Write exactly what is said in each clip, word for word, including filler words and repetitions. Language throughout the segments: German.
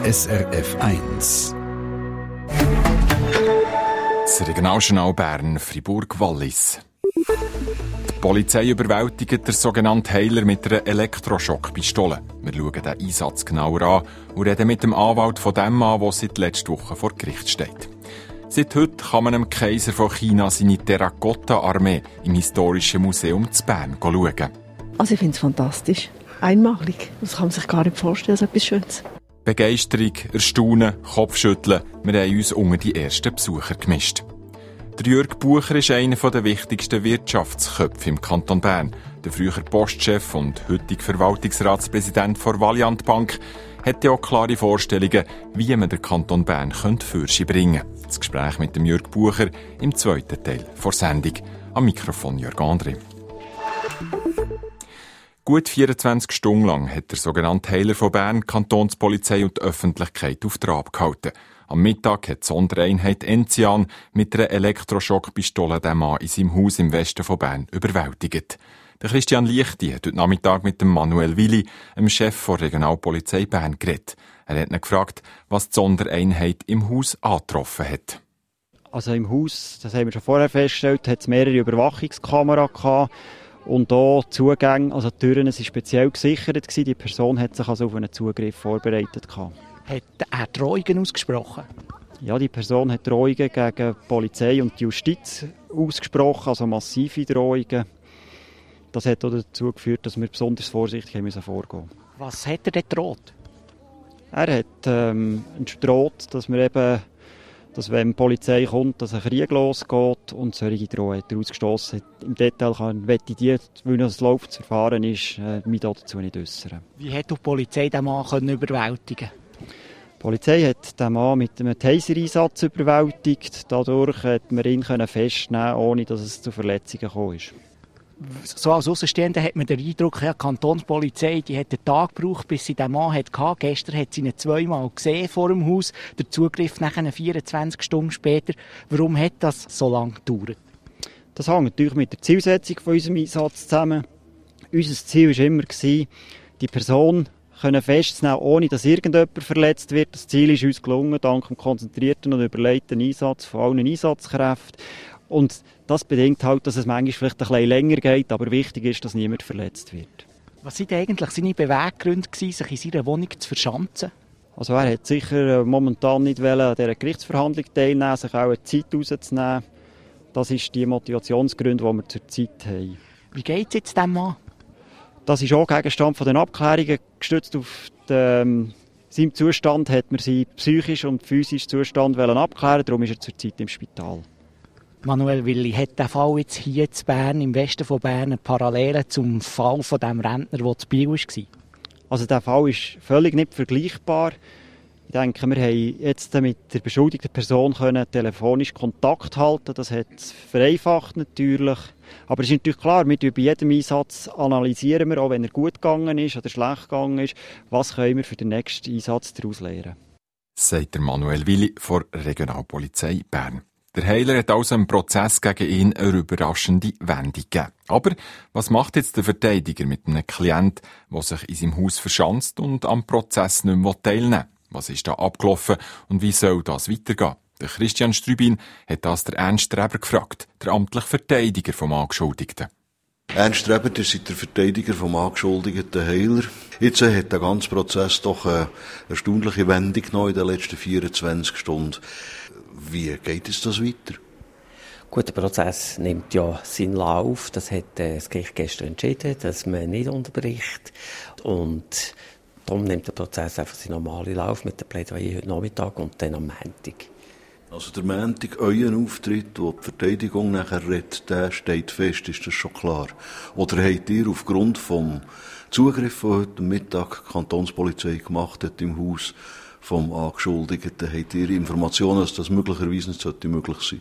S R F eins. Das Regionaljournal Bern, Fribourg-Wallis. Die Polizei überwältigt den sogenannten Heiler mit einer Elektroschockpistole. Wir schauen den Einsatz genauer an und reden mit dem Anwalt von dem Mann, der seit letzter Woche vor Gericht steht. Seit heute kann man dem Kaiser von China seine Terrakotta-Armee im Historischen Museum zu Bern schauen. Also ich finde es fantastisch. Einmalig. Das kann man sich gar nicht vorstellen, so etwas Schönes. Begeisterung, Erstaunen, Kopfschütteln. Wir haben uns unter die ersten Besucher gemischt. Der Jürg Bucher ist einer der wichtigsten Wirtschaftsköpfe im Kanton Bern. Der frühere Postchef und heutige Verwaltungsratspräsident der Valiant Bank hat ja auch klare Vorstellungen, wie man den Kanton Bern Fürsi bringen könnte. Das Gespräch mit dem Jürg Bucher im zweiten Teil der Sendung. Am Mikrofon Jörg André. Gut vierundzwanzig Stunden lang hat der sogenannte Heiler von Bern die Kantonspolizei und die Öffentlichkeit auf Trab gehalten. Am Mittag hat die Sondereinheit Enzian mit einer Elektroschockpistole den Mann in seinem Haus im Westen von Bern überwältigt. Der Christian Lichti hat heute Nachmittag mit dem Manuel Willi, dem Chef der Regionalpolizei Bern, geredet. Er hat ihn gefragt, was die Sondereinheit im Haus angetroffen hat. Also im Haus, das haben wir schon vorher festgestellt, hat es mehrere Überwachungskameras gehabt. Und hier Zugänge, also die Türen waren speziell gesichert. Die Person hat sich also auf einen Zugriff vorbereitet. Hat er Drohungen ausgesprochen? Ja, die Person hat Drohungen gegen die Polizei und die Justiz ausgesprochen, also massive Drohungen. Das hat auch dazu geführt, dass wir besonders vorsichtig haben vorgehen mussten. Was hat er denn gedroht? Er hat ähm, gedroht, dass wir eben, dass wenn die Polizei kommt, dass ein Krieg losgeht und solche Drohungen hat er ausgestossen. Im Detail kann ich die, weil das laufendes Verfahren ist, äh, mich dazu nicht äußern. Wie hat die Polizei den Mann können überwältigen? Die Polizei hat den Mann mit einem Taser-Einsatz überwältigt. Dadurch konnte man ihn festnehmen, ohne dass es zu Verletzungen gekommen ist. So als Aussenstehender hat man den Eindruck, ja, die Kantonspolizei die hat einen Tag gebraucht, bis sie den Mann hatte. Gestern hat sie ihn zweimal gesehen vor dem Haus. Der Zugriff nachher vierundzwanzig Stunden später. Warum hat das so lange gedauert? Das hängt natürlich mit der Zielsetzung von unserem Einsatz zusammen. Unser Ziel war immer, die Person können festzunehmen, ohne dass irgendjemand verletzt wird. Das Ziel ist uns gelungen, dank dem konzentrierten und überlegten Einsatz von allen Einsatzkräften. Und das bedingt halt, dass es manchmal vielleicht ein bisschen länger geht, aber wichtig ist, dass niemand verletzt wird. Was waren eigentlich seine Beweggründe, sich in seiner Wohnung zu verschanzen? Also er hat sicher momentan nicht an dieser Gerichtsverhandlung teilnehmen, sich auch eine Zeit rauszunehmen. Das ist die Motivationsgründe, die wir zurzeit haben. Wie geht es jetzt dem Mann? Das ist auch Gegenstand von den Abklärungen. Gestützt auf den, seinen Zustand hat man seinen psychischen und physischen Zustand abklären. Darum ist er zurzeit im Spital. Manuel Willi, hat der Fall jetzt hier in Bern, im Westen von Bern, eine Parallele zum Fall von dem Rentner, der zu Biel war? Also der Fall ist völlig nicht vergleichbar. Ich denke, wir haben jetzt mit der beschuldigten Person können telefonisch Kontakt halten. Das hat es vereinfacht natürlich. Aber es ist natürlich klar, wir bei jedem Einsatz analysieren wir, auch wenn er gut gegangen ist oder schlecht gegangen ist, was können wir für den nächsten Einsatz daraus lernen. Sagt der Manuel Willi von der Regionalpolizei Bern. Der Heiler hat also im Prozess gegen ihn eine überraschende Wendung gegeben. Aber was macht jetzt der Verteidiger mit einem Klienten, der sich in seinem Haus verschanzt und am Prozess nicht mehr teilnehmen will? Was ist da abgelaufen und wie soll das weitergehen? Der Christian Strübin hat das der Ernst Streber gefragt, der amtliche Verteidiger vom Angeschuldigten. Ernst Streber, ihr seid der Verteidiger vom angeschuldigten Heiler. Jetzt hat der ganze Prozess doch eine erstaunliche Wendung genommen in den letzten vierundzwanzig Stunden. Wie geht es das weiter? Gut, der Prozess nimmt ja seinen Lauf. Das hat äh, das Gericht gestern entschieden, dass man nicht unterbricht. Und darum nimmt der Prozess einfach seinen normalen Lauf mit der Plädoyer heute Nachmittag und dann am Montag. Also der Montag, euer Auftritt, wo die Verteidigung nachher redet, der steht fest, ist das schon klar? Oder habt ihr aufgrund vom Zugriff von heute Mittag die Kantonspolizei gemacht hat im Haus vom Angeschuldigten, habt ihr Informationen, dass das möglicherweise nicht sollte möglich sein?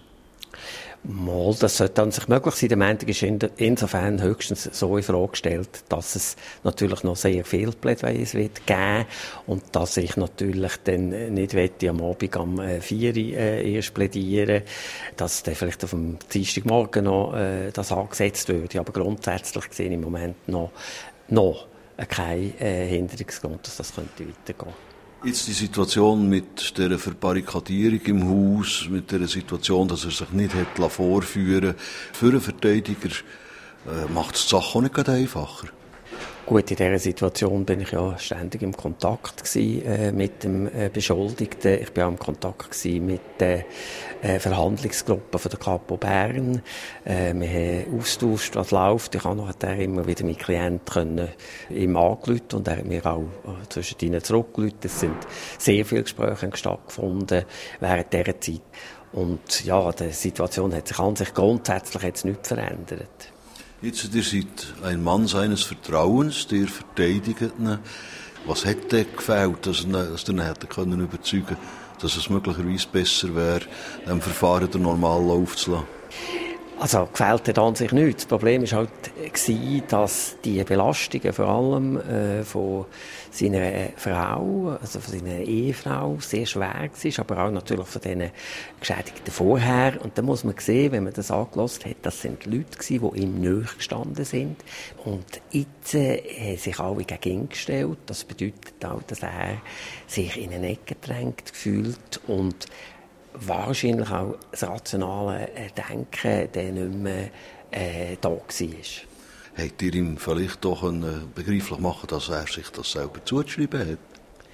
Mal, das sollte an sich möglich sein. Der Montag ist in, insofern höchstens so in Frage gestellt, dass es natürlich noch sehr viele Plädoyers wird geben und dass ich natürlich dann nicht wette, am Abend am vier Uhr äh, erst plädieren, dass dann vielleicht auf dem Dienstagmorgen noch äh, das angesetzt würde. Aber grundsätzlich sehe ich im Moment noch, noch kein äh, Hinderungsgrund, dass das könnte weitergehen. Jetzt die Situation mit der Verbarrikadierung im Haus, mit der Situation, dass er sich nicht hat vorführen lassen. Für einen Verteidiger äh, macht es die Sache auch nicht gerade einfacher. Gut, in dieser Situation bin ich ja ständig im Kontakt gewesen, äh, mit dem äh, Beschuldigten. Ich bin auch im Kontakt gewesen mit der äh, Verhandlungsgruppe von der Kapo Bern. Äh, wir haben austauscht, was läuft. Ich habe noch immer wieder meinen Klienten ihm angerufen und er hat mir auch äh, zwischen ihnen zurückgerufen. Es sind sehr viele Gespräche stattgefunden während dieser Zeit. Und ja, die Situation hat sich an sich grundsätzlich jetzt nicht verändert. Jetzt, ihr seid ein Mann seines Vertrauens, ihr verteidigt ihn. Was hat dir gefehlt, dass ihr, dass ihr ihn hätte können überzeugen, dass es möglicherweise besser wäre, dem Verfahren den normalen Lauf zu lassen? Also, gefällt hat an sich nichts. Das Problem war halt, dass die Belastungen vor allem äh, von seiner Frau, also von seiner Ehefrau, sehr schwer war, aber auch natürlich von diesen Geschädigten vorher. Und da muss man sehen, wenn man das angehört hat, das sind Leute gewesen, die ihm nahe gestanden sind. Und jetzt äh, haben sich alle gegen ihn gestellt. Das bedeutet auch, dass er sich in eine Ecke gedrängt fühlt und wahrscheinlich auch das rationale Denken der nicht mehr äh, da war. Habt ihr ihm vielleicht doch begreiflich machen, dass er sich das selber zugeschrieben hat?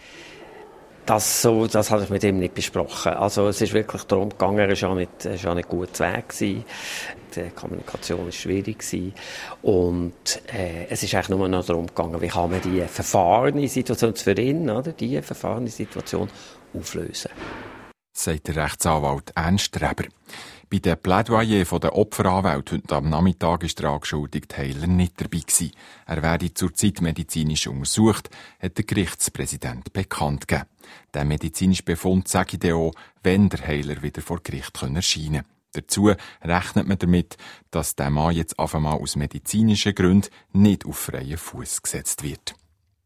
Das, so, das habe ich mit ihm nicht besprochen. Also es ist wirklich darum gegangen, er war ja nicht, er war nicht gut zu Weg gewesen. Die Kommunikation war schwierig gewesen. Und äh, es ist eigentlich nur noch darum gegangen, wie kann man die verfahrene Situation für ihn, oder, die verfahrene Situation auflösen. Sagt der Rechtsanwalt Ernst Reber. Bei den Plädoyer von der Opferanwälte heute am Nachmittag ist der Angeschuldigte Heiler nicht dabei gewesen. Er werde zurzeit medizinisch untersucht, hat der Gerichtspräsident bekannt gegeben. Der medizinische Befund sage dann auch, wenn der Heiler wieder vor Gericht erscheinen kann. Dazu rechnet man damit, dass der Mann jetzt auf einmal aus medizinischen Gründen nicht auf freien Fuß gesetzt wird.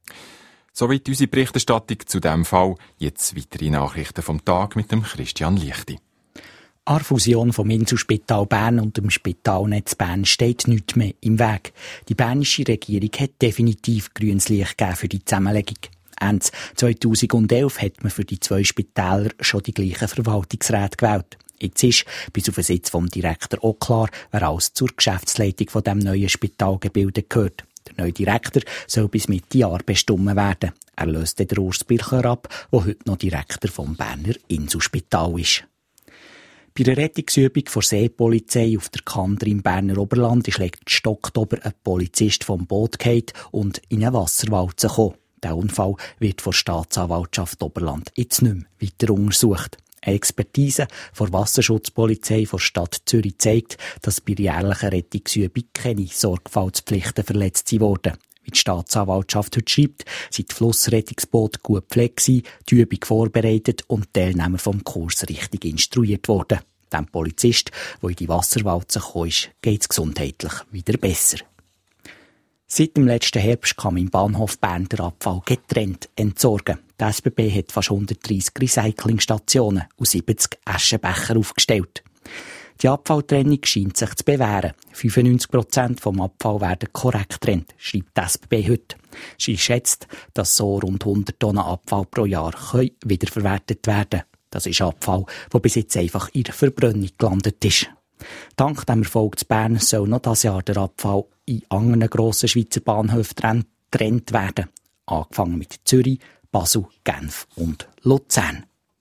Soweit unsere Berichterstattung zu diesem Fall. Jetzt weitere Nachrichten vom Tag mit dem Christian Lichti. An der Fusion vom Inselspital Bern und dem Spitalnetz Bern steht nichts mehr im Weg. Die bernische Regierung hat definitiv grünes Licht gegeben für die Zusammenlegung. Ende zweitausendelf hat man für die zwei Spitäler schon die gleichen Verwaltungsräte gewählt. Jetzt ist, bis auf den Sitz vom Direktor auch klar, wer alles zur Geschäftsleitung von dem neuen Spitalgebilde gehört. Der neue Direktor soll bis Mitte Jahr bestimmt werden. Er löst den Urs Bircher ab, der heute noch Direktor vom Berner Inselspital ist. Bei der Rettungsübung der Seepolizei auf der Kandri im Berner Oberland ist letzten Oktober ein Polizist vom Boot gefallen und in eine Wasserwalze gekommen. Der Unfall wird von der Staatsanwaltschaft Oberland jetzt nicht mehr weiter untersucht. Eine Expertise der Wasserschutzpolizei der Stadt Zürich zeigt, dass bei jährlichen Rettungsübungen keine Sorgfaltspflichten verletzt wurden. Wie die Staatsanwaltschaft heute schreibt, sind die Flussrettungsboote gut gepflegt, die Übung vorbereitet und die Teilnehmer vom Kurs richtig instruiert worden. Dem Polizist, der in die Wasserwalze gekommen ist, geht es gesundheitlich wieder besser. Seit dem letzten Herbst kann man im Bahnhof Bern den Abfall getrennt entsorgen. Die S B B hat fast hundertdreissig Recyclingstationen und siebzig Aschenbecher aufgestellt. Die Abfalltrennung scheint sich zu bewähren. fünfundneunzig Prozent vom Abfall werden korrekt getrennt, schreibt die S B B heute. Sie schätzt, dass so rund hundert Tonnen Abfall pro Jahr können wiederverwertet werden können. Das ist Abfall, der bis jetzt einfach in der Verbrennung gelandet ist. Dank dem Erfolg zu Bern soll noch dieses Jahr der Abfall in anderen grossen Schweizer Bahnhöfen getrennt werden. Angefangen mit Zürich, Basel, Genf und Luzern.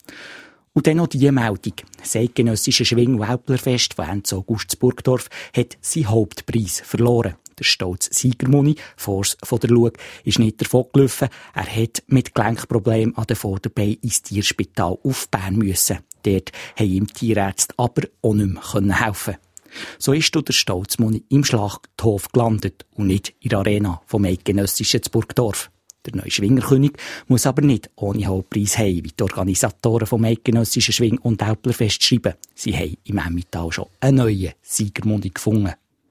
Und dann noch diese Meldung. Das eidgenössische Schwing- und Äpplerfest von Ende August in Burgdorf hat seinen Hauptpreis verloren. Der stolze Siegermuni, Force von der Lug, ist nicht davon gelaufen. Er hat mit Gelenkproblemen an den Vorderbeinen ins Tierspital auf Bern müssen. Dort haben ihm Tierärzte aber auch nicht mehr helfen. So ist der Stolzmuni im Schlachthof gelandet und nicht in der Arena vom Eidgenössischen zu Burgdorf. Der neue Schwingerkönig muss aber nicht ohne Hauptpreis haben, wie die Organisatoren vom Eidgenössischen Schwing- und Äpplerfest schreiben. Sie haben im Emmental schon einen neuen Siegermuni gefunden.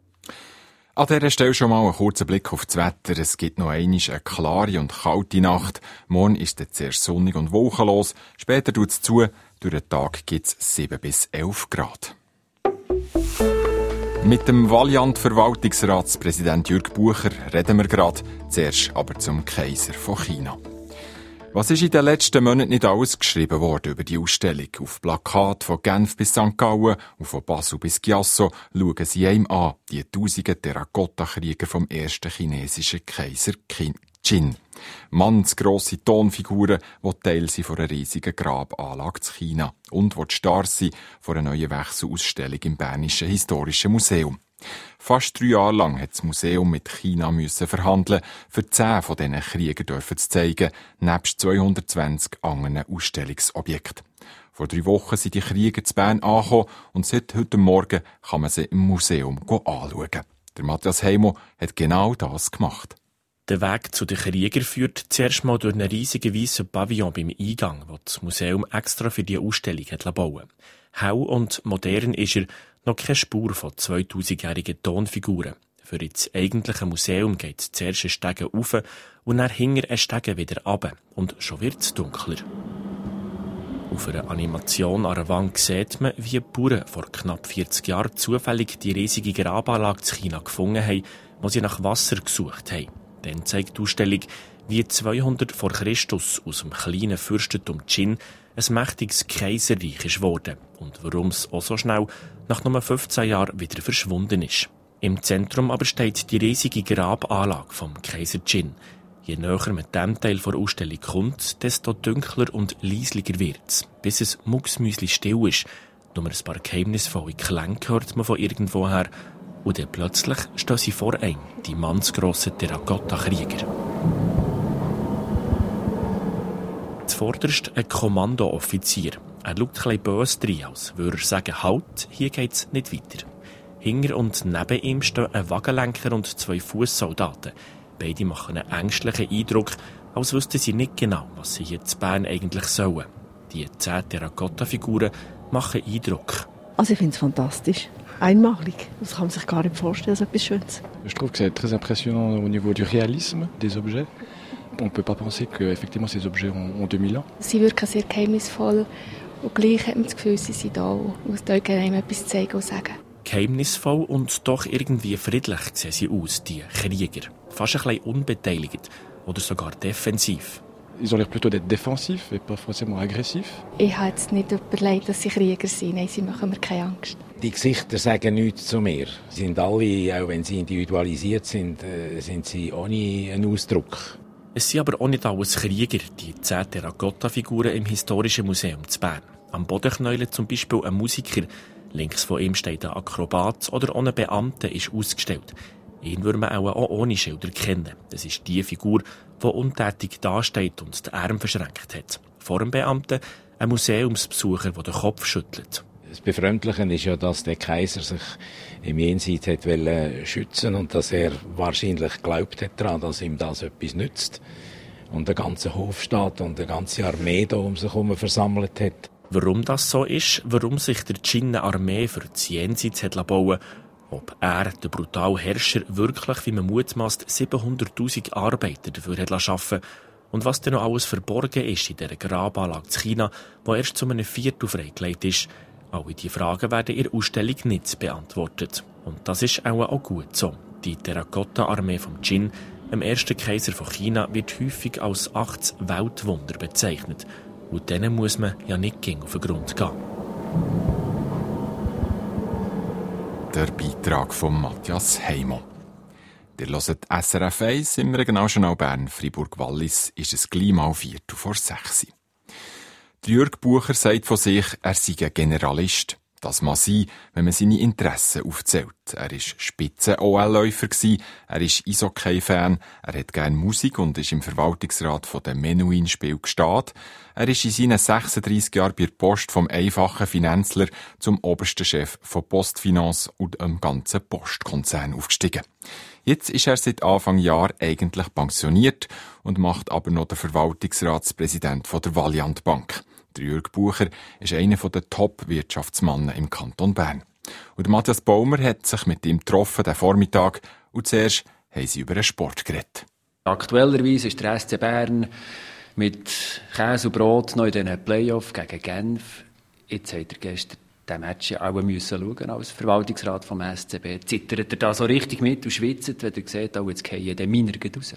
An dieser Stelle schon mal einen kurzen Blick auf das Wetter. Es gibt noch einmal eine klare und kalte Nacht. Morgen ist es zuerst sonnig und wolkenlos. Später tut es zu. Durch den Tag gibt es sieben bis elf Grad. Mit dem Valiant-Verwaltungsratspräsident Jürg Bucher reden wir gerade. Zuerst aber zum Kaiser von China. Was ist in den letzten Monaten nicht alles geschrieben worden über die Ausstellung? Auf Plakat von Genf bis Sankt Gallen und von Basel bis Chiasso schauen sie einem an, die tausenden Terrakotta-Krieger vom ersten chinesischen Kaiser Qin. Mannsgrosse Tonfiguren, die Teil sind von einer riesigen Grabanlage in China und die starr sind von einer neuen Wechselausstellung im Bernischen Historischen Museum. Fast drei Jahre lang hat das Museum mit China müssen verhandeln, für zehn von diesen Kriegern dürfen zu zeigen, nebst zweihundertzwanzig anderen Ausstellungsobjekten. Vor drei Wochen sind die Krieger zu Bern angekommen und seit heute Morgen kann man sie im Museum anschauen. Der Matthias Heimo hat genau das gemacht. Der Weg zu den Kriegern führt zuerst mal durch einen riesigen weißen Pavillon beim Eingang, den das Museum extra für die Ausstellung hat bauen. Hell und modern ist er, noch keine Spur von zweitausendjährigen Tonfiguren. Für das eigentliche Museum geht es zuerst einen Stegen rauf und dann hinter einen Stegen wieder runter. Und schon wird es dunkler. Auf einer Animation an der Wand sieht man, wie die Bauern vor knapp vierzig Jahren zufällig die riesige Grabanlage in China gefunden haben, wo sie nach Wasser gesucht haben. Dann zeigt die Ausstellung, wie zweihundert vor Christus aus dem kleinen Fürstentum Qin ein mächtiges Kaiserreich ist worden und warum es auch so schnell nach nur fünfzehn Jahren wieder verschwunden ist. Im Zentrum aber steht die riesige Grabanlage vom Kaiser Qin. Je näher man diesem Teil der Ausstellung kommt, desto dunkler und leislicher wird es, bis es mucksmüsli still ist. Nur ein paar geheimnisvolle Klänge hört man von irgendwoher und dann plötzlich stehen sie vor einem, die mannsgrossen Terrakotta-Krieger. Zuvorderst ein Kommandooffizier. Er schaut ein bisschen böse rein, als würde er sagen, halt, hier geht's nicht weiter. Hinter und neben ihm stehen ein Wagenlenker und zwei Fußsoldaten. Beide machen einen ängstlichen Eindruck, als wüssten sie nicht genau, was sie hier in Bern eigentlich sollen. Die zehn Terrakotta-Figuren machen Eindruck. Also ich finde es fantastisch. Einmalig. Das kann man sich gar nicht vorstellen, so etwas Schönes. Je trouve que c'est très impressionnant au niveau du réalisme des objets. On ne peut pas penser que effectivement ces objets ont, ont deux mille ans. Sie wirken sehr geheimnisvoll und gleich hat man das Gefühl, sie sind da und dort einem etwas zeigen und sagen. Geheimnisvoll und doch irgendwie friedlich sehen sie aus, die Krieger. Fast ein bisschen unbeteiligt oder sogar defensiv. Ils ont l'air plutôt d'être défensifs et pas forcément agressifs. Ich habe jetzt nicht überlegt, dass sie Krieger sind. Nein, sie machen mir keine Angst. Die Gesichter sagen nichts zu mir. Sie sind alle, auch wenn sie individualisiert sind, sind sie ohne einen Ausdruck. Es sind aber auch nicht alles Krieger, die zehn Terrakotta-Figuren im Historischen Museum zu Bern. Am Boden knäulen zum Beispiel ein Musiker. Links von ihm steht ein Akrobat oder auch ein Beamter ist ausgestellt. Ihn würde man auch, auch ohne Schilder kennen. Das ist die Figur, die untätig dasteht und die Arme verschränkt hat. Vor dem Beamten ein Museumsbesucher, der den Kopf schüttelt. Das Befremdliche ist ja, dass der Kaiser sich im Jenseits hat wollen schützen und dass er wahrscheinlich glaubt hat daran, dass ihm das etwas nützt. Und der ganze Hof steht und eine ganze Armee da um sich herum versammelt hat. Warum das so ist, warum sich der Qin eine Armee für das Jenseits hat bauen, ob er, der brutale Herrscher, wirklich, wie man mutmaßt, siebenhunderttausend Arbeiter dafür hat schaffen und was denn noch alles verborgen ist in dieser Grabanlage in China, die erst zu einem Viertel freigelegt ist. Alle diese Fragen werden in der Ausstellung nicht beantwortet. Und das ist auch, auch gut so. Die Terrakotta-Armee vom Qin, dem ersten Kaiser von China, wird häufig als achtes Weltwunder bezeichnet. Und denen muss man ja nicht gegen auf den Grund gehen. Der Beitrag von Matthias Heimo. Ihr hört S R F eins im Regionaljournal Bern, Fribourg-Wallis, ist es gleich mal Viertel vor sechs. Jürg Bucher sagt von sich, er sei ein Generalist. Das mag sein, wenn man seine Interessen aufzählt. Er war Spitzen-O L-Läufer, er ist Eishockey-Fan, er hat gerne Musik und ist im Verwaltungsrat von der Menuhin-Spiel Gstaad. Er ist in seinen sechsunddreissig Jahren bei der Post vom einfachen Finanzler zum obersten Chef von Postfinance und dem ganzen Postkonzern aufgestiegen. Jetzt ist er seit Anfang Jahr eigentlich pensioniert und macht aber noch den Verwaltungsratspräsident von der Valiant Bank. Der Jürg Bucher ist einer der Top-Wirtschaftsmannen im Kanton Bern. Und Matthias Baumer hat sich mit ihm getroffen, den Vormittag, und zuerst haben sie über den Sport geredet. Aktuellerweise ist der S C Bern mit Käse und Brot noch in den Playoffs gegen Genf. Jetzt hat er gestern den Match ja auch müssen schauen als Verwaltungsrat vom S C B. Zittert er da so richtig mit und schwitzt, wenn er sieht, oh, jetzt fallen die Miner raus?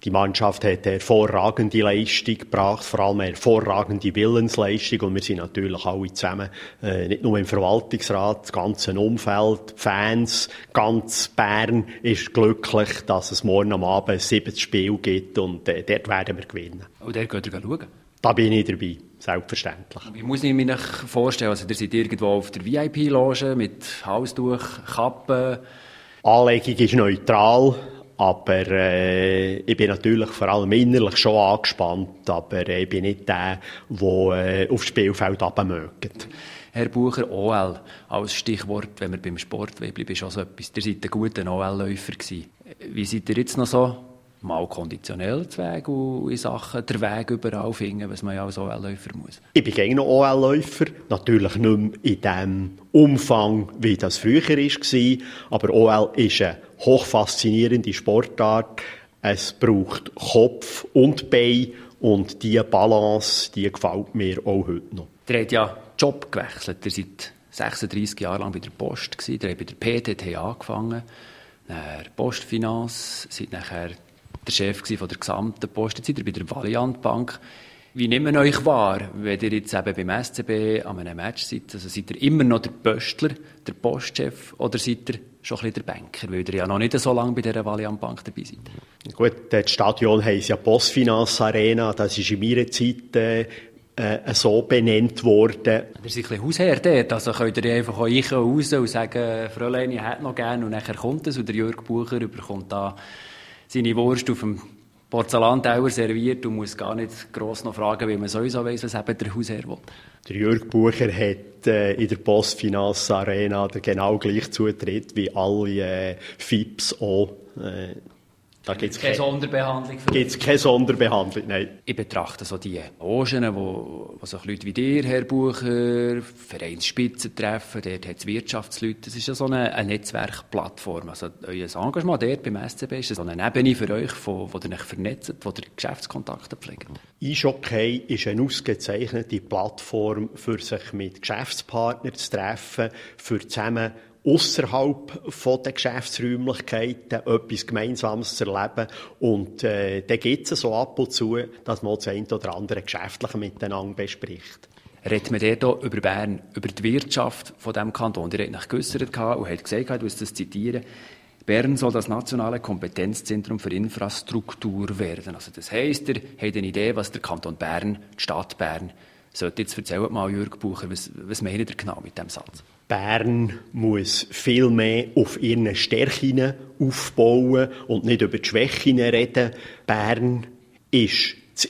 Die Mannschaft hat eine hervorragende Leistung gebracht, vor allem eine hervorragende Willensleistung. Und wir sind natürlich alle zusammen, äh, nicht nur im Verwaltungsrat, das ganze Umfeld, die Fans, ganz Bern ist glücklich, dass es morgen am Abend ein siebtes Spiel gibt und äh, dort werden wir gewinnen. Und dort geht ihr schauen? Da bin ich dabei, selbstverständlich. Wie muss ich mir vorstellen? Also, ihr seid irgendwo auf der V I P-Loge mit Halstuch, Kappe. Anlegung ist neutral. Aber äh, ich bin natürlich vor allem innerlich schon angespannt, aber äh, ich bin nicht der, der äh, aufs Spielfeld runtermögt. Herr Bucher, O L als Stichwort, wenn wir beim Sport bleiben, ist auch so etwas. Ihr seid ein guter O L-Läufer gewesen. Wie seid ihr jetzt noch so? Mal konditionell zu Weg und in Sachen der Weg überall finden, was man ja als O L-Läufer muss. Ich bin gerne noch O L-Läufer, natürlich nicht mehr in dem Umfang, wie das früher war, aber O L ist eine hochfaszinierende Sportart. Es braucht Kopf und Bein und diese Balance, die gefällt mir auch heute noch. Ihr habt ja Job gewechselt, ihr seid sechsunddreissig Jahre lang bei der Post gewesen, ihr habt bei der P T T angefangen, dann Postfinanz, seid nachher der Chef von der gesamten Post, jetzt seid ihr bei der Valiant Bank. Wie nimmt man euch wahr, wenn ihr jetzt eben beim S C B an einem Match seid? Also seid ihr immer noch der Pöstler, der Postchef, oder seid ihr schon ein bisschen der Banker, weil ihr ja noch nicht so lange bei dieser Valiant Bank dabei seid? Gut, das Stadion heisst ja Postfinanz Arena, das ist in meiner Zeit äh, äh, so benannt worden. Ihr seid ein bisschen Hausherr dort, also könnt ihr einfach auch rein und raus und sagen, Fräulein, ich hätte noch gerne, und nachher kommt es, und der Jörg Bucher bekommt da seine Wurst auf dem Porzellanteller serviert und muss gar nicht gross noch fragen, wie man sowieso weiss, was eben der Hausherr will. Der Jörg Bucher hat äh, in der Postfinanz Arena genau gleich Zutritt wie alle äh, F I Ps auch. Äh, Da gibt es keine Sonderbehandlung für Gibt es keine Sonderbehandlung, nein. Ich betrachte so die Logen, wo, wo so Leute wie dir, Herr Bucher, Vereinsspitzen treffen, dort hat es Wirtschaftsleute. Das ist ja so eine, eine Netzwerkplattform. Also euer Engagement dort beim S C B ist so eine Ebene für euch, wo, wo ihr euch vernetzt, wo ihr Geschäftskontakte pflegt. Eishockey ist eine ausgezeichnete Plattform, für sich mit Geschäftspartnern zu treffen, für zusammen ausserhalb von den Geschäftsräumlichkeiten etwas Gemeinsames zu erleben. Und äh, da gibt es so ab und zu, dass man das eine oder andere geschäftlich miteinander bespricht. Redet man dort über Bern, über die Wirtschaft von diesem Kanton? Ihr habt nach geäussert und habt gesagt, ich muss das zitieren, Bern soll das nationale Kompetenzzentrum für Infrastruktur werden. Also das heisst, ihr habt eine Idee, was der Kanton Bern, die Stadt Bern, sollte. Jetzt erzählt mal, Jörg Bucher, was, was meint ihr genau mit diesem Satz? Bern muss viel mehr auf ihren Stärken aufbauen und nicht über die Schwächen reden. Bern ist das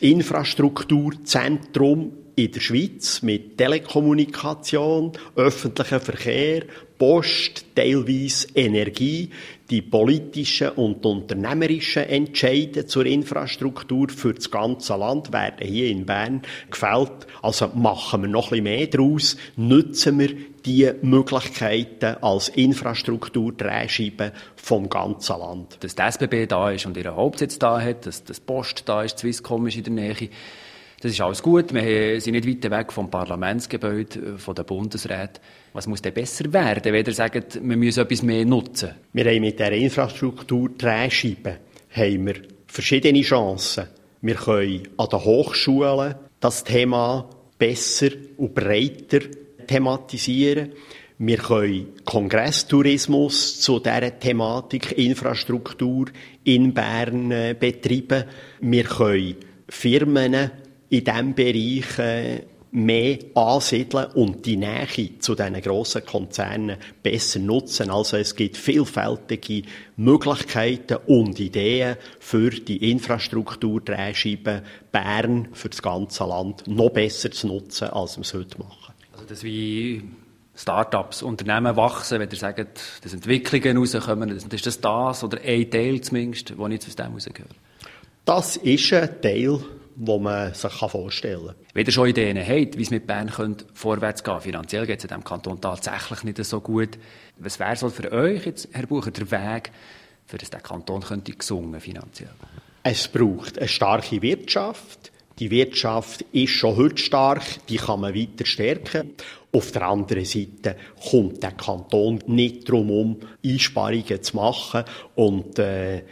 Infrastrukturzentrum in der Schweiz mit Telekommunikation, öffentlichem Verkehr, Post, teilweise Energie. Die politischen und unternehmerischen Entscheide zur Infrastruktur für das ganze Land werden hier in Bern gefällt. Also machen wir noch ein bisschen mehr daraus, nutzen wir die Möglichkeiten als Infrastruktur-Drehscheibe vom ganzen Land. Dass die S B B da ist und ihren Hauptsitz da hat, dass das Post da ist, Swisscom ist in der Nähe, das ist alles gut. Wir sind nicht weit weg vom Parlamentsgebäude, von den Bundesräten. Was muss denn besser werden, wenn ihr sagt, wir müssen etwas mehr nutzen? Wir haben mit dieser Infrastruktur-Drehscheibe haben wir verschiedene Chancen. Wir können an den Hochschulen das Thema besser und breiter thematisieren. Wir können Kongresstourismus zu dieser Thematik Infrastruktur in Bern äh, betreiben. Wir können Firmen in diesem Bereich äh, mehr ansiedeln und die Nähe zu diesen grossen Konzernen besser nutzen. Also es gibt vielfältige Möglichkeiten und Ideen für die Infrastruktur-Drehscheibe Bern für das ganze Land noch besser zu nutzen, als wir es heute machen. Also das wie Start-ups, Unternehmen wachsen, wenn ihr sagt, dass Entwicklungen rauskommen, ist das das oder ein Teil zumindest, der nicht aus dem rausgehört? Das ist ein Teil, den man sich vorstellen kann. Wenn ihr schon Ideen habt, wie es mit Bern könnte vorwärts gehen, finanziell geht es in diesem Kanton tatsächlich nicht so gut. Was wäre so für euch jetzt, Herr Bucher, der Weg, für das der Kanton könnte gesungen finanziell? Es braucht eine starke Wirtschaft. Die Wirtschaft ist schon heute stark, die kann man weiter stärken. Auf der anderen Seite kommt der Kanton nicht darum um, Einsparungen zu machen. Und äh,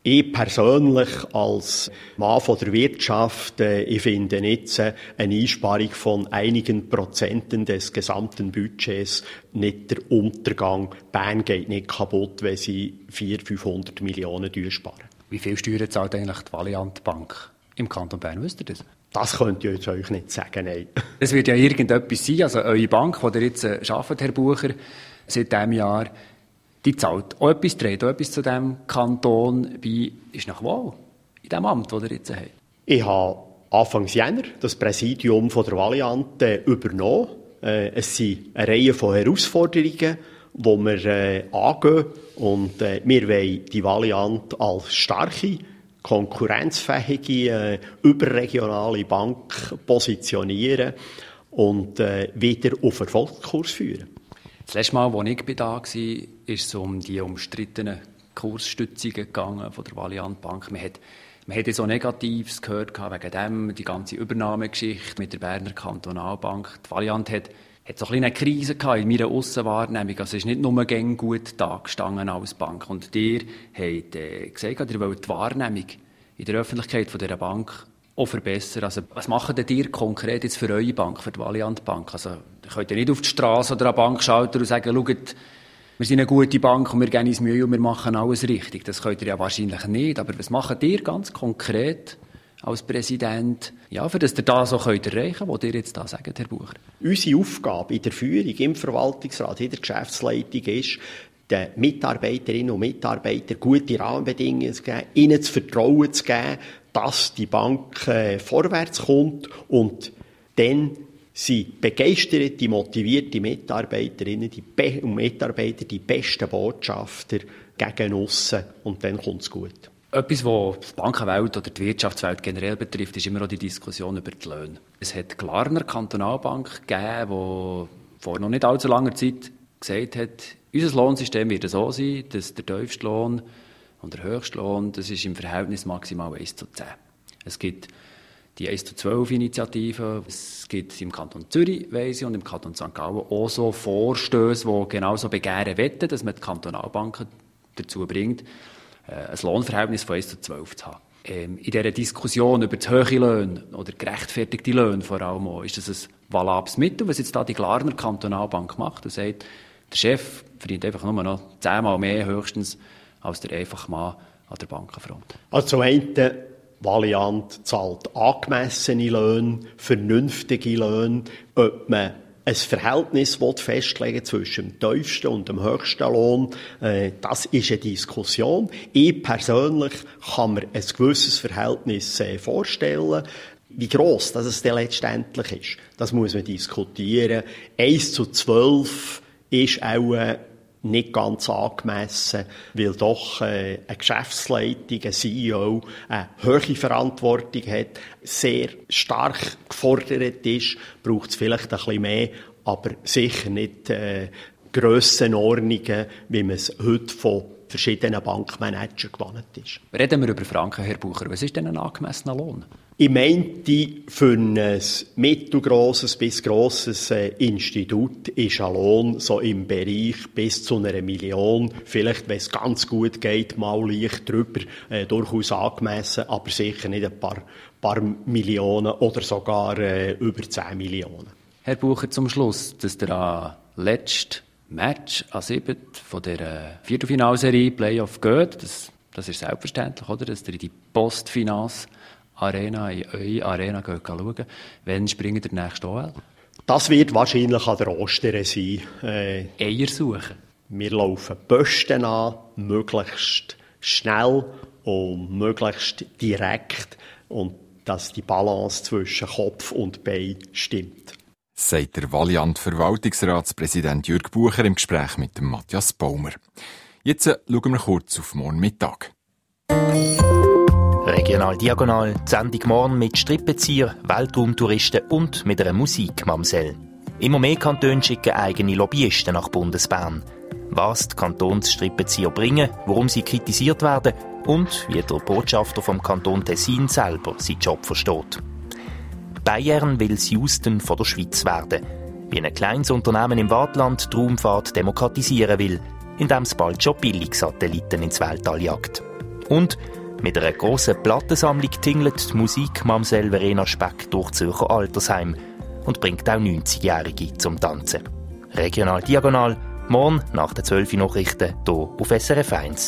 Ich persönlich als Mann von der Wirtschaft, äh, ich finde jetzt äh, eine Einsparung von einigen Prozenten des gesamten Budgets nicht der Untergang. Bern geht nicht kaputt, wenn sie vierhundert, fünfhundert Millionen sparen. Wie viel Steuern zahlt eigentlich die Valiant Bank im Kanton Bern? Wisst ihr das? Das könnt ihr jetzt euch nicht sagen, nein. Es wird ja irgendetwas sein, also eure Bank, die ihr jetzt äh, arbeitet, Herr Bucher, seit diesem Jahr, die zahlt auch etwas, trägt auch etwas zu diesem Kanton bei, ist nach Wahl in dem Amt, das ihr jetzt habt. Ich habe Anfang Jänner das Präsidium von der Valiant äh, übernommen. Äh, es sind eine Reihe von Herausforderungen, die wir äh, angehen. Und äh, wir wollen die Valiant als starke, konkurrenzfähige, äh, überregionale Bank positionieren und äh, wieder auf Erfolgskurs führen. Das letzte Mal, als ich da war, ist es um die umstrittenen Kursstützungen gegangen von der Valiant Bank. Man hat, man hat so Negatives gehört wegen dem, die ganze Übernahmegeschichte mit der Berner Kantonalbank. Die Valiant hat, hat so ein eine Krise gehabt in meiner Aussenwahrnehmung. Also es ist nicht nur gäng gut dagestanden als Bank. Und ihr habt äh, gesagt, ihr wollt die Wahrnehmung in der Öffentlichkeit von dieser Bank auch verbessern. Also, was macht denn ihr konkret jetzt für eure Bank, für die Valiant Bank? Also, ihr könnt ja nicht auf die Straße oder an den Bankschalter und sagen, schaut, wir sind eine gute Bank und wir geben uns Mühe und wir machen alles richtig. Das könnt ihr ja wahrscheinlich nicht. Aber was macht ihr ganz konkret als Präsident, ja, für das ihr das so könnt erreichen könnt, was ihr jetzt da sagt, Herr Bucher? Unsere Aufgabe in der Führung, im Verwaltungsrat, in der Geschäftsleitung ist, den Mitarbeiterinnen und Mitarbeitern gute Rahmenbedingungen zu geben, ihnen das Vertrauen zu geben, dass die Bank äh, vorwärts kommt und dann sind begeisterte, motivierte Mitarbeiterinnen die Be- und Mitarbeiter die besten Botschafter gegen aussen und dann kommt es gut. Etwas, was die Bankenwelt oder die Wirtschaftswelt generell betrifft, ist immer auch die Diskussion über die Löhne. Es hat die Glarner Kantonalbank gegeben, die vor noch nicht allzu langer Zeit gesagt hat, unser Lohnsystem wird so sein, dass der tiefste Lohn und der höchste Lohn, das ist im Verhältnis maximal eins zu zehn. Es gibt die eins zu zwölf Initiative, es gibt im Kanton Zürich, weiss ich, und im Kanton Sankt Gallen auch so Vorstöße, die genauso begehren wetten, dass man die Kantonalbanken dazu bringt, ein Lohnverhältnis von eins zu zwölf zu haben. Ähm, in dieser Diskussion über zu hohe Löhne oder gerechtfertigte Löhne vor allem auch, ist das ein valables Mittel, was jetzt da die Glarner Kantonalbank macht und sagt, der Chef verdient einfach nur noch zehnmal mehr höchstens als der einfache Mann an der Bankenfront. Also zum einen, Valiant zahlt angemessene Löhne, vernünftige Löhne. Ob man ein Verhältnis festlegen zwischen dem tiefsten und dem höchsten Lohn, äh, das ist eine Diskussion. Ich persönlich kann mir ein gewisses Verhältnis äh, vorstellen. Wie gross das es dann letztendlich ist, das muss man diskutieren. eins zu zwölf ist auch äh, nicht ganz angemessen, weil doch äh, eine Geschäftsleitung, ein C E O eine hohe Verantwortung hat, sehr stark gefordert ist, braucht es vielleicht ein bisschen mehr, aber sicher nicht äh, Grössenordnungen, wie man es heute von verschiedenen Bankmanagern gewohnt ist. Reden wir über Franken, Herr Bucher. Was ist denn ein angemessener Lohn? Ich meinte, für ein mittelgrosses bis grosses äh, Institut ist ein Lohn so im Bereich bis zu einer Million, vielleicht, wenn es ganz gut geht, mal leicht drüber, äh, durchaus angemessen, aber sicher nicht ein paar, paar Millionen oder sogar äh, über zehn Millionen. Herr Bucher, zum Schluss, dass der am letzten Match an sieben von der Viertelfinalserie Playoff geht, das, das ist selbstverständlich, oder? Dass ihr in die Postfinance Arena, in eure Arena gehen schauen. Wann springen der nächste O L? Das wird wahrscheinlich an der Ostern sein. Äh, Eier suchen? Wir laufen Posten an, möglichst schnell und möglichst direkt und dass die Balance zwischen Kopf und Bein stimmt. Sagt der Valiant-Verwaltungsratspräsident Jürg Bucher im Gespräch mit dem Matthias Baumer. Jetzt schauen wir kurz auf morgen Mittag. Regional Diagonal, die Sendung morgen mit Strippenzieher, Weltraumtouristen und mit einer Musikmamsell. Immer mehr Kantone schicken eigene Lobbyisten nach Bundesbern. Was die Kantonsstrippenzieher bringen, warum sie kritisiert werden und wie der Botschafter vom Kanton Tessin selber seinen Job versteht. Bayern will das Houston von der Schweiz werden, wie ein kleines Unternehmen im Waadtland die Raumfahrt demokratisieren will, indem es bald schon Billigsatelliten ins Weltall jagt. Und mit einer grossen Plattensammlung tingelt die Musikmamsell Verena Speck durch Zürcher Altersheim und bringt auch neunzigjährige zum Tanzen. Regional Diagonal, morgen nach den zwölf Uhr Nachrichten hier auf S R F eins.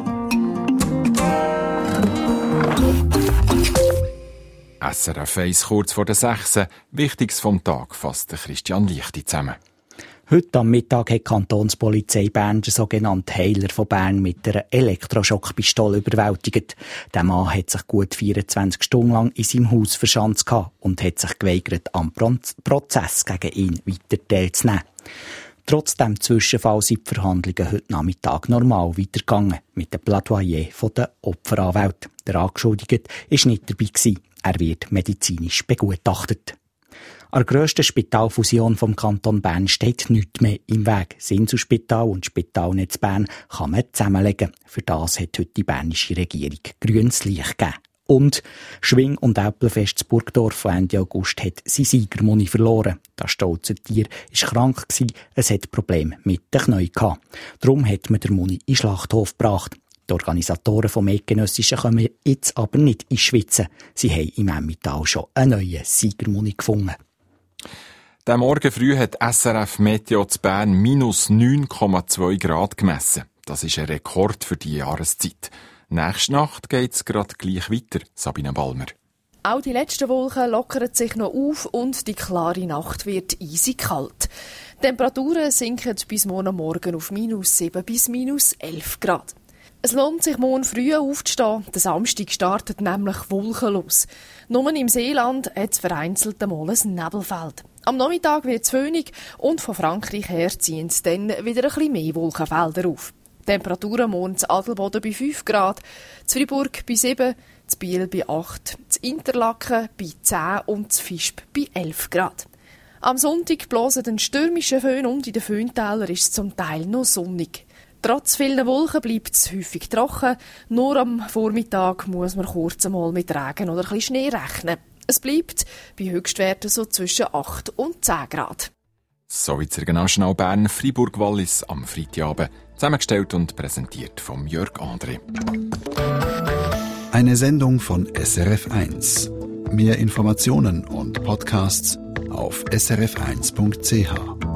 S R F eins kurz vor der sechs. Wichtiges vom Tag fasst Christian Lichti zusammen. Heute am Mittag hat die Kantonspolizei Bern den sogenannten Heiler von Bern mit einer Elektroschockpistole überwältigt. Der Mann hat sich gut vierundzwanzig Stunden lang in seinem Haus verschanzt und hat sich geweigert, am Prozess gegen ihn weiter teilzunehmen. Trotz dem Zwischenfall sind die Verhandlungen heute Nachmittag normal weitergegangen mit dem Plädoyer der Opferanwälte. Der Angeschuldigte war nicht dabei gewesen. Er wird medizinisch begutachtet. An der grössten Spitalfusion vom Kanton Bern steht nichts mehr im Weg. Das Inselspital und das Spitalnetz Bern kann man zusammenlegen. Für das hat heute die bernische Regierung grünes Licht gegeben. Und Schwing- und Äpfelfest in Burgdorf von Ende August hat sein Siegermoni verloren. Das stolze Tier war krank, es hatte Probleme mit den Knien gehabt. Darum hat man den Moni in den Schlachthof gebracht. Die Organisatoren vom Eidgenössischen kommen jetzt aber nicht ins Schwitzen. Sie haben im Emmental schon einen neuen Siegermoni gefunden. Der Morgen früh hat S R F Meteo zu Bern minus neun Komma zwei Grad gemessen. Das ist ein Rekord für die Jahreszeit. Nächste Nacht geht es gerade gleich weiter, Sabine Balmer. Auch die letzten Wolken lockern sich noch auf und die klare Nacht wird eisig kalt. Die Temperaturen sinken bis morgen Morgen auf minus sieben bis minus elf Grad. Es lohnt sich, morgen früh aufzustehen. Der Samstag startet nämlich wolkenlos. Nur im Seeland hat es vereinzelt einmal ein Nebelfeld. Am Nachmittag wird es föhnig und von Frankreich her ziehen es dann wieder ein bisschen mehr Wolkenfelder auf. Temperaturen morgen in Adelboden bei fünf Grad, in Fribourg bei sieben, in Biel bei acht, in Interlaken bei zehn und in Visp bei elf Grad. Am Sonntag blosen den stürmischen Föhn und in den Föhntälern ist es zum Teil noch sonnig. Trotz vielen Wolken bleibt es häufig trocken. Nur am Vormittag muss man kurz einmal mit Regen oder ein bisschen Schnee rechnen. Es bleibt bei Höchstwerten so zwischen acht und zehn Grad. So wie der Regionaljournal Bern Fribourg-Wallis am Freitagabend. Zusammengestellt und präsentiert vom Jörg André. Eine Sendung von S R F eins. Mehr Informationen und Podcasts auf s r f eins punkt c h.